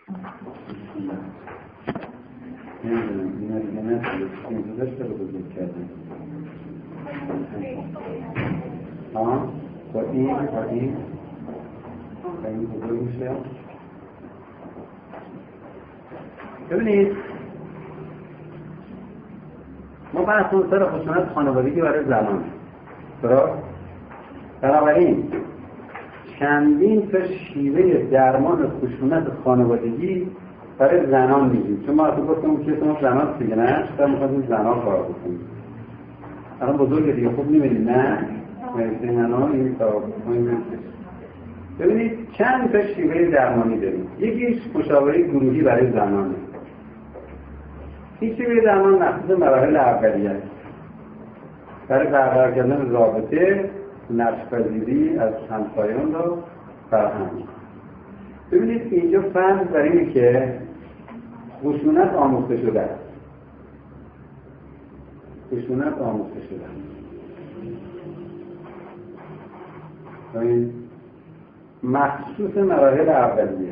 نمیدونم اینا دیگه نشده اینجا داشته رو بزرگ کردن با این بزرگ میشه. ببینید ما بحثمون سر خشونت خانوادگی برای زنان درست؟ بنابراین چندین تا شیوه درمان خشونت خانوادگی برای زنان میگیم، چون ما اصلا گفتم که شما زنان دیگه نه شما میخواید زنان کار بکنید. الان بزرگ دیگه خوب نمیدید نه مرسی زنان این کار بکنید. ببینید چند تا شیوه درمانی داریم. یکیش مشاوره گروهی برای زنانه. این شیوه درمان مخصوص مراحل اولیه است. برای برقرار کردن رابطه نقش‌پذیری از همسایان و فرهنگ. ببینید اینجا فرض بر اینه که خشونت آموخته شده است. خشونت آموخته شده است. مخصوص مراحل اولیه.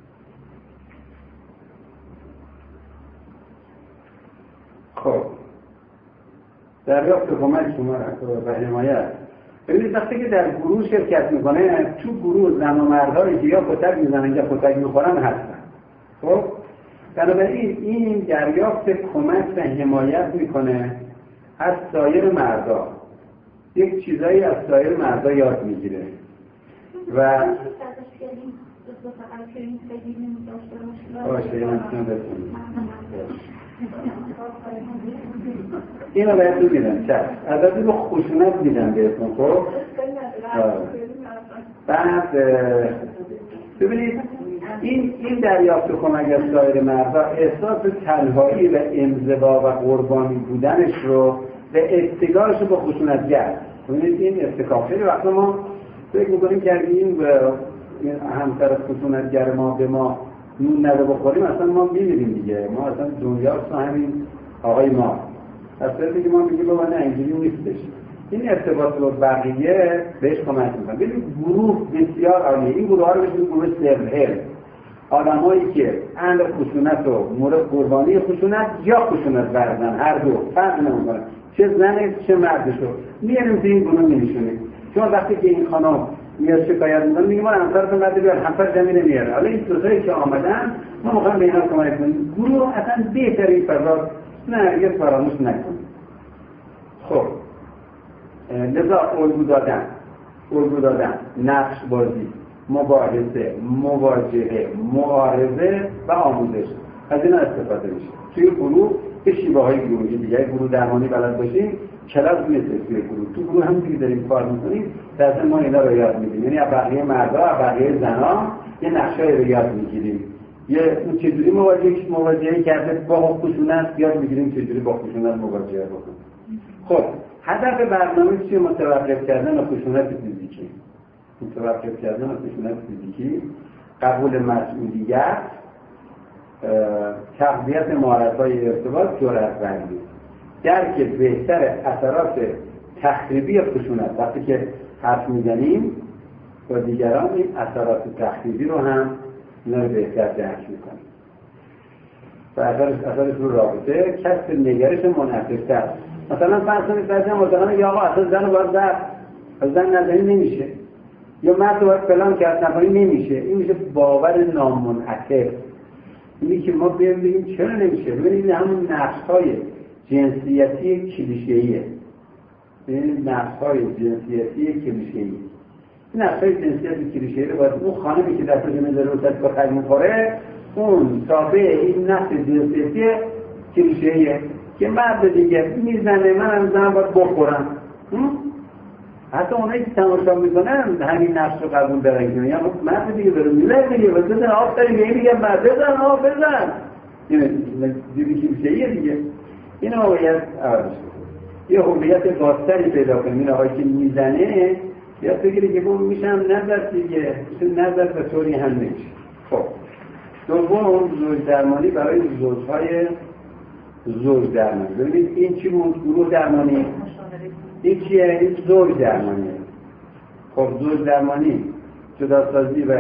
خب دریافت کمک شما و حمایت. ببینید وقتی که در گروه شرکت میکنه تو گروه زن و مردهایی که یا کتک میزنن یا کتک میخورن هستن. خب بنابراین این دریافت کمک و حمایت میکنه از سایر مردا، یک چیزایی از سایر مردا یاد میگیره و اینو بهتون میدن چشم عددی رو خشونت میدن بهتون. خب بعد ببینید این دریافت کمک از سایر مردا احساس تنهایی و انزوا و قربانی بودنش رو و استگارش رو با خشونتگر. ببینید این استکاف خیلی وقتا ما فکر میکنیم که این همسر خشونتگر ما به ما نون نده بخوریم اصلا ما میمیریم دیگه، ما اصلا دنیاست همین آقای ما اصلا که ما میگیم بابا نه اینجوری نیستش. این ارتباط با بقیه بهش کمک میکنه. ببینید گروه بسیار عالیه. این گروه ها رو بهشون گروه سرهل، آدمایی که اهل خشونت و مورد قربانی خشونت یا خشونت بردن هر دو فرق نمیکنه، چه زنه چه مردشو میاریم تو این گروه میشونیم. چون وقتی که این خانم میاد شکایت میکنه میگه ما همسرتون نده بیار، همسر زمینه میاره. حالا این دوستایی که آمدن ما میخوایم به اینا کمک کنیم. گروه اصلا بهترین فضا نه یه فراموش نکنیم. خب لذا الگو دادن، نقش بازی، مباحثه، مواجهه، معارضه و آموزش از اینا استفاده میشه. توی گروه به شیوه های گروهی دیگه گروه درمانی بلد باشیم کلاس میشه. توی گروه تو گروه هم که داریم کار میکنیم درست ما اینا رو یاد میگیریم. یعنی از بقیه مردا از بقیه زنا یه نقشه‌ای رو یاد میگیریم. یه چجوری مواجهه کرده با خشونت یاد میگیریم، چجوری با خشونت مواجهه بکنیم. خب هدف برنامه چیه؟ متوقف کردن خشونت فیزیکی. متوقف کردن خشونت فیزیکی، قبول مسئولیت، تقویت مهارت‌های ارتباط، جرأت ورزی، درک بهتر اثرات تخریبی خشونت. وقتی که حرف میزنیم با دیگران این اثرات تخریبی رو هم بهتر درک میکنیم و اثرش رو رابطه کسب نگرش منعکس‌تر. مثلا فرض کنید بعضی مردان یا آقا اصلا زن رو باید زن نزنی نمیشه، یا مرد رو باید فلان کرد نکنی نمیشه. این میشه باور نامنعکس. اینی که ما بگیم چرا نمیشه. ببینید همون نقش‌های جنسیتی کلیشه‌ایه. این نقش‌های جنسیتی کلیشه‌ای. این نقش‌های جنسیتی کلیشه‌ای رو باید اون خانمی که دستش میذاره رو سر بخریم می‌خوره اون تابع این نقش جنسیتی کلیشه‌ایه که مرد دیگه میزنه منم زنم باید بخورم. حتی اونایی که تماشا میکنن همین نقش رو قبول دارن. یا مرد دیگه داره میزنه دیگه بزن آفتاری به این دیگه مرد بزن بزن. دیگه کلیشه‌ایه دیگه. این باید عوض شد. یه هویت بازتری پیدا کنیم. این آقایی که میزنه یا فکری که بود میشم نظر دیگه نظر به طوری هم نمیشه. خب دوم زوج درمانی برای زوجهای زوج درمانی. ببینید این چی بود؟ گروه درمانی. این چیه؟ این زوج درمانی. خب زوج درمانی جداسازی و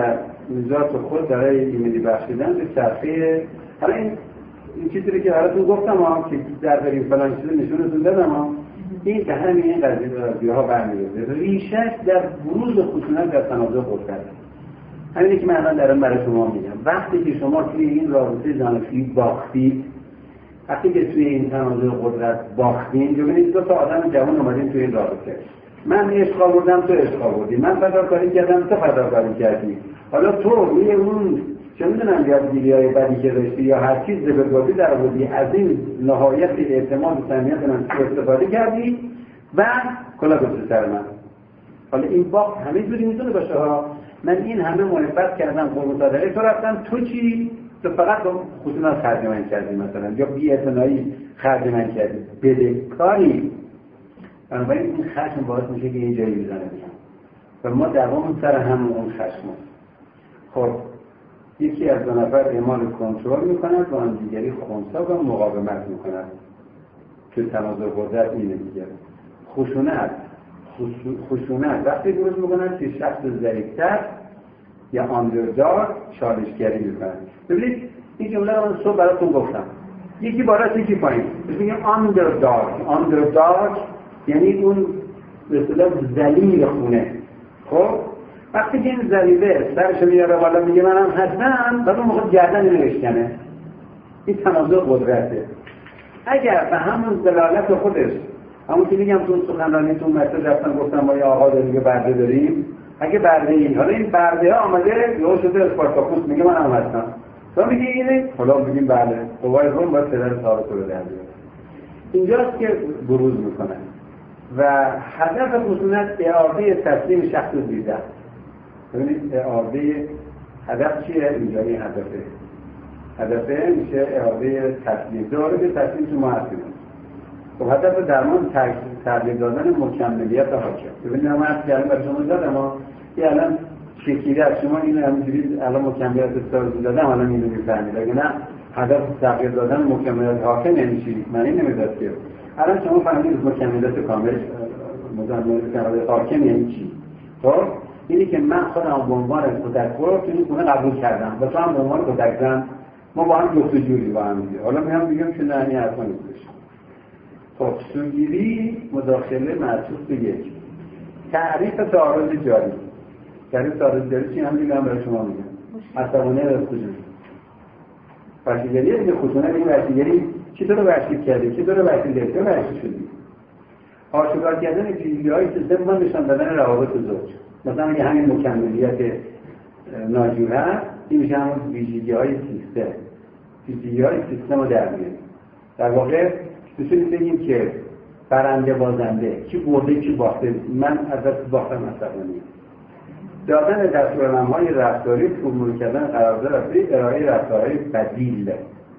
ذات خود برای ایمیلی بخشیدن به صفحه. حالا این چیزی که براتون گفتم که در بریم فلان چیزی نشونتون دادم این که همین قضیه ها برمی‌گرده. ریشش در بروز خشونت در تنازع قدرت. همینی که من الان دارم برای شما میگم. وقتی که شما توی این رابطه زناشویی باختید، وقتی که توی این تنازع قدرت باختین، ببینید دو تا آدم جوان اومدین توی این رابطه. من عشق آوردم، تو عشق آوردی. من فداکاری کردم، تو فداکاری کردی. حالا تو روی اون چه میدونم یادگیری‌های بدی که داشتی یا هر چیز زبرگاهی در آوردی، از این نهایت اعتماد و صمیمیت من استفاده کردی و کلا گذاشتی سر من. حالا این باخت همه جوری میتونه باشه ها. من این همه محبت کردم، قربون صادقه تو رفتم، تو چی؟ تو فقط خصوصا خرج من کردی مثلا، یا بی‌اعتنایی خرج من کردی، بدهکاری. بنابراین این خشم باعث میشه که این جایی بزنه بیان و ما دوام سر همون اون خشم. خب یکی از دو نفر اعمال کنترل میکنند و آن دیگری خنثی و مقاومت میکنند که تنازع قدرت اینه دیگه. خشونت وقتی بروز میکنند که شخص ضعیف‌تر یا آندرداگ چالشگری میکنند. ببینید این جمله رو من صبح براتون گفتم، یکی بالاست یکی پایین. میگه آندرداگ یعنی اون به اصطلاح ذلیل خونه. خب وقتی که این ذلیله سرش میاره بالا میگه منم هستم، بعد اون موقع گردن نمیشکنه. این تنازع قدرته. اگر به همون دلالت خودش، همون که میگم تو سخنرانی تو مسجد رفتن گفتم ما یه آقا داریم که برده داریم، اگه برده این حالا این برده ها آمده یهو شده اسپارتاکوس میگه منم هستم، تو میگه اینه، حالا میگیم بله قوای روم باید پدر ثابت رو در بیاره. اینجاست که بروز میکنن و هدف خشونت اعاده تسلیم شخص دیده. ببینید اعاده هدف چیه؟ اینجا این هدفه میشه اعاده تسلیم. دوباره به تسلیم شما هستیم. خب هدف درمان تغییر دادن مکملیت حاکم. ببینید من عرض کردم برای شما دادم که الان شکلی از شما اینو همینجوری الان مکملیت استفاده دادم الان اینو میفهمید. اگه نه هدف تغییر دادن مکملیت حاکم یعنی چی؟ معنی نمیداد که الان شما فهمیدید مکملیت کامل مکملیت حاکم یعنی چی؟ خب اینی که من خودم به عنوان کودک رو تو این خونه قبول کردم و تو هم به عنوان کودک زن ما با هم جفت‌وجوری با هم دیگه. حالا میگم که نه این حرفا نیستش. خب سوگیری مداخله معطوف به یک تعریف تعارض جاری. تعریف تعارض جاری چی هم میگم برای شما میگم. عصبانیت از کجا؟ وحشیگری دیگه خشونت این وحشیگری چی تو رو وحشی کرده؟ چی تو رو وحشی کرده؟ تو وحشی شدی. آشکار کردن ویژگی‌های سیستم ما نشان دادن روابط زوج. مثلا اگه همین مکملیت ناجور هست این میشه همون ویژگی‌های سیستم. ویژگی‌های سیستم رو در میاره. در واقع میتونیم بگیم که برنده بازنده، کی برده کی باخته. من از دست باختم عصبانی. دادن دستورالعمل‌های رفتاری فرمول کردن قرارداد رفتاری ارائه رفتارهای بدیل.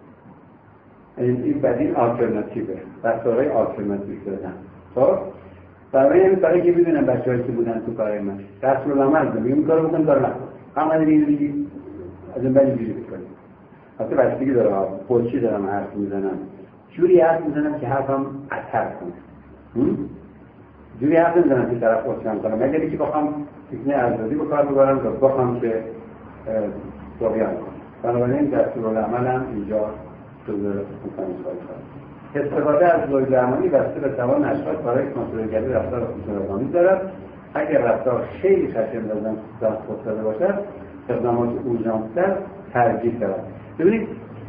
این بدیل آلترناتیوه. رفتارهای آلترناتیو دادن. خب برای که بدونم بچه‌هایی که بودن تو کارهای من دستورالعمل دادم این کارو بکنم کار نکن. همین دیگه از این بعد دیگه بکنم. البته بچگی داره پوچی دارم حرف میزنم. جوری حرف میزنم که حرفم اثر کنه. جوری حرف میزنم که طرف خوشم کنم. اگر یکی بخوام فکر ارزیابی به کار ببرم تا بخوام که واقعا کنم. بنابراین دستورالعملم اینجا جزء مکانیزم‌های استفاده از زوج درمانی بسته به توان اشخاص برای کنترل‌گری رفتار خشونت‌آمیز دارد. اگر رفتار خیلی خشم‌زا خودزده باشد، اقدامات اورژانس‌تر ترجیح دارد. ببینید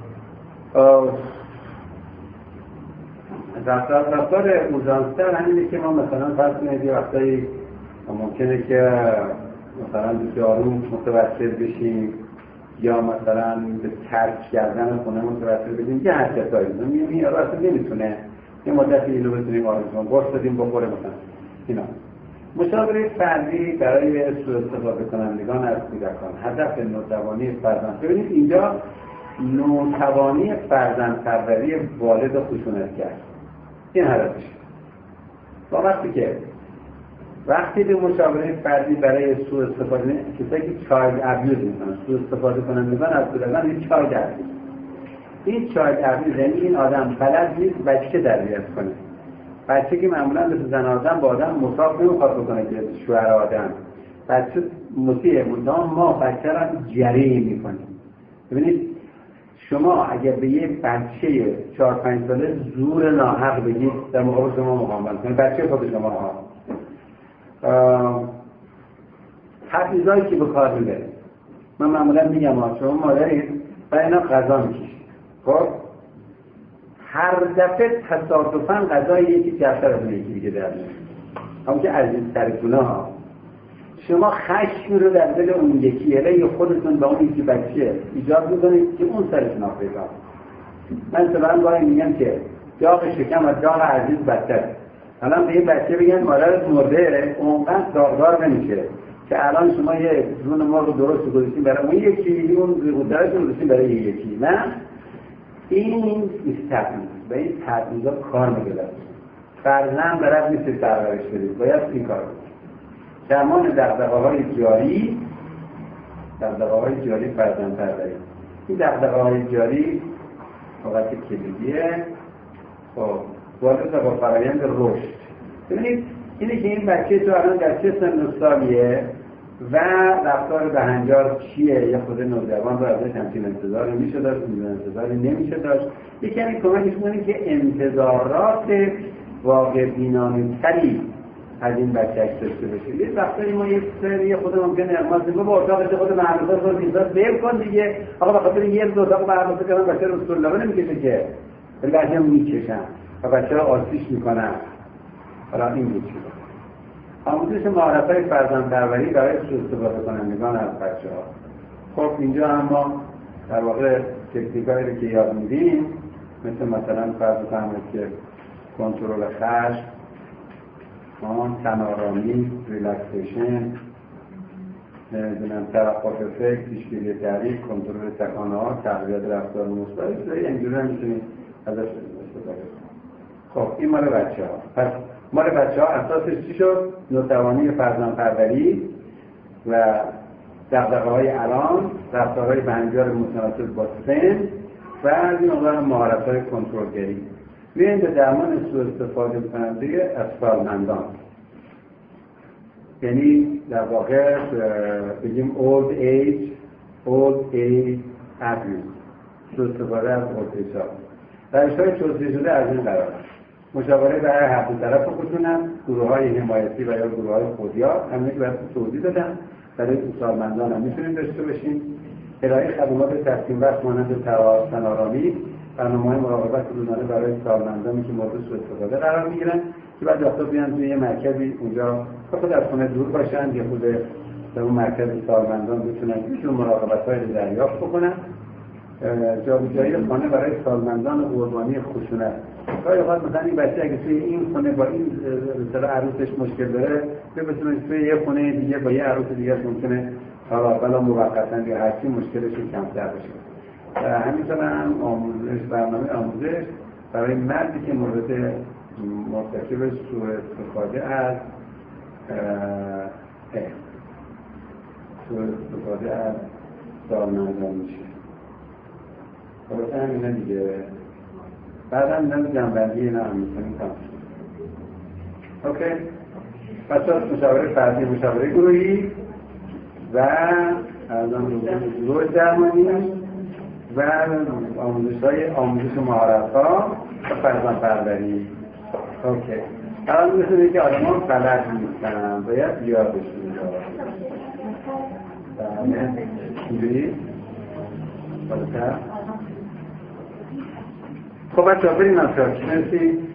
رفتار اورژانس‌تر همینه که ما مثلا فرض کنید یه وقتایی ممکنه که مثلا آروم متوسل بشیم یا مثلا به ترک کردن خونه متوسل بشیم که حرکتایی میگیم این اصلا نمیتونه یه مدتی اینو بتونیم آروم کنیم قرص بدیم بخوره مثلا اینا. مشاوره فردی برای سوء استفاده کنندگان از کودکان. هدف نوتوانی فرزند. ببینید اینجا نوتوانی فرزندپروری والد خشونتگر این هدفش. وقتی به مشاوره فردی برای سوء استفاده کسایی که چایلد ابیوز میکنن سوء استفاده کنندگان از کودکان این چایلد ابیوز. این چایلد ابیوز یعنی این آدم بلد نیست بچه تربیت کنه. بچه که معمولا مثل زن آدم با آدم مصاف نمیخواد بکنه که شوهر آدم. بچه مسیح مدام ما بچه را جری میکنیم. ببینید شما اگر به یک بچه 4-5 ساله زور ناحق بگید در مقابل شما مقاومت کنید، بچه خود شما ها تبعیضایی که به کار میبرید. من معمولا میگم شما مادرید و اینا غذا میکشید، خب هر دفعه تصادفاً غذای یکی جفتر از یکی دیگه در میاد، همون که عزیزترتونه ها. شما خشم رو در دل اون یکی علیه خودتون با اون یکی بچه ایجاد میکنید که اون سرش ناپیدا. من مثلا گاهی میگم که داغ شکم و داغ عزیز بدتر. الان به یه بچه بگن مادرت مرده، اونقدر داغدار نمیشه که الان شما یه زون مرغ درست گذاشتین برای اون یکی، اون قدرت رو گذاشتین برای یکی. نه، این استقامت و این تبعیضا کار نمی‌کنه. فرزند برات نیست پرورش بدید، باید این کار کنید. کمان دغدغه‌های جاری فرزند پروری. این دغدغه‌های جاری وقت کلیدیه. خب وارد با فرآیند رشد. ببینید اینه که این بچه تو الان در چه سن و سالیه و رفتار بهنجار چیه، یا خود نوجوان رو ازش همچین انتظاری میشه داشت، انتظاری نمیشه داشت. یکی کمی کمکش کنید که انتظارات واقع بینانه‌تری از این بچه‌اش داشته باشه. یه وقتایی ما یک سری خود ممکنه اقماز با اتاقش خود محرم‌ها رو دیدار بیر کن دیگه، آقا بخاطر یه دو اتاق محرم‌ها کردن بچه رو سلامه نمیکشه که، ولی بچه هم میکشن و بچه رو آسیش میکنن. حالا این بود چیزا آموزش مهارت‌های فرزندپروری برای سوء استفاده کنندگان از بچه‌ها. خب اینجا هم ما در واقع تکنیکایی رو که یاد میدیم، مثلا فرض کنید که کنترل خشم، تن‌آرامی، ریلکسیشن، توقف فکر، پیشگیری تحریک، کنترل تکانه‌ها، تقویت رفتار مثبت، اینجوری هم میتونید ازش استفاده کنید. خب این مال بچه‌ها. پس مال بچه‌ها اساسش چی شد؟ نوتوانی فرزندپروری و دغدغه‌های الان، رفتارهای بهنجار متناسب با سن و از این مقدار مهارت‌های کنترلگری. بیاییم به درمان سوء استفاده کننده از سالمندان، یعنی در واقع بگیم old age abuse، سوء استفاده از old age ها. روش‌های توصیه شده از این قرار مشاوره برای هر دو طرف خصوصا گروه‌های حمایتی و یا گروه‌های خودیار، همین که براتون توضیح دادم، برای سالمندان هم میتونیم داشته باشیم. ارائه خدمات تقسیم وقت مانند تن‌آرامی، برنامه‌های مراقبت روزانه برای سالمندانی که مورد سوء استفاده قرار میگیرن که بعد وقتا بیان توی یه مرکزی اونجا خود از خونه دور باشن، یه خود در اون مرکز سالمندان بتونن ایشون مراقبت‌های رو دریافت بکنن. جابجایی خانه برای سالمندان قربانی خشونت. گاهی اوقات مثلا این بچه اگه توی این خونه با این مثلا عروسش مشکل داره، بتونه توی یه خونه دیگه با یه عروس دیگه ممکنه حالا موقتا یا هرچی مشکلش کمتر بشه. همینطور هم برنامه آموزش برای مردی که مورد مرتکب سوء استفاده از سالمندان میشه. خب همینه دیگه. بعدا میدونم جنبندی اینا هم میکنیم تماشا. اوکی؟ پس مشاوره فردی، مشاوره گروهی و گروه درمانی و آموزش مهارت‌ها و فرزندپروری. اوکی. الان می‌دونید که آدم‌ها بلد نیستن، باید یادشون داد. اینجوری؟ بالاتر؟ خب بچه‌ها بریم از مرسی.